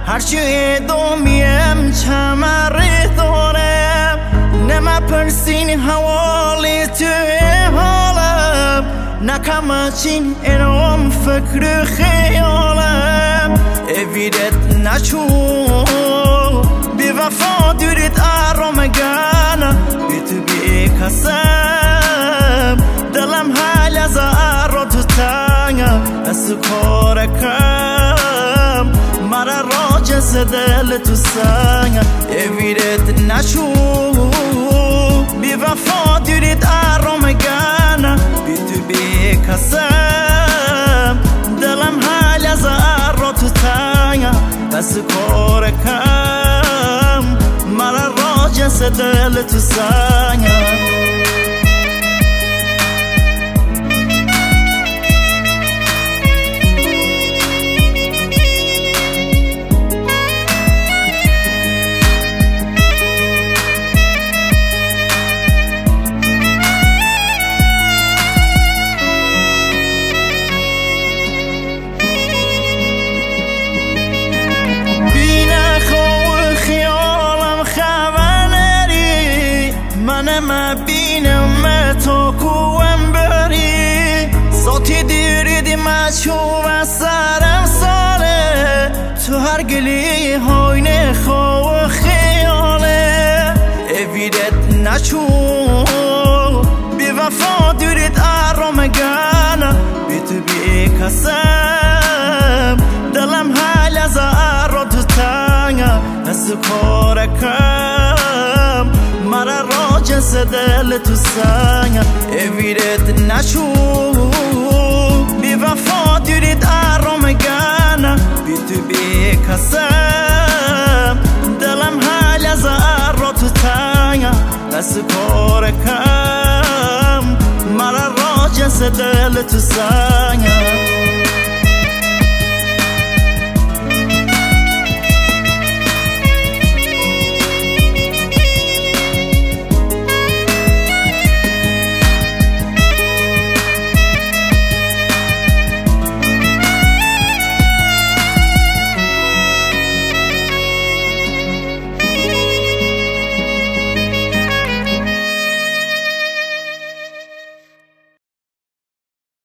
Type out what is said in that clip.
هرچی دومیم چمره دارم نما پرسین حوالی توی حالم نکم چین اینم فکر خیالم اویدت نچون بی وفا دوریت آرام گانا بی تو بی کسم دلم حال از آرام تو تنگم از کارکم مرا راجس دل تو سنگم اویدت نچون بی وفا دوریت آرام گانا بی تو بی کسم دلم حال از آرام تو تنگم از کارکم مرا راجس دل تو سنگم ما بینم تو کوام بری صوتی دیری ما شو سرم ساله تو هر گلی های خو خیاله اویدت نچون بی وفا دوریت آرام گانا بی تو بی کسم دلم حال از آرام تو تنگم از کارکم مرا راجس دل تو سنگم اویدت نچون بی وفا دوریت آرام گانا بی تو بی کسم دلم حال از آرام تو تنگم از کارکم مرا راجس دل تو سنگم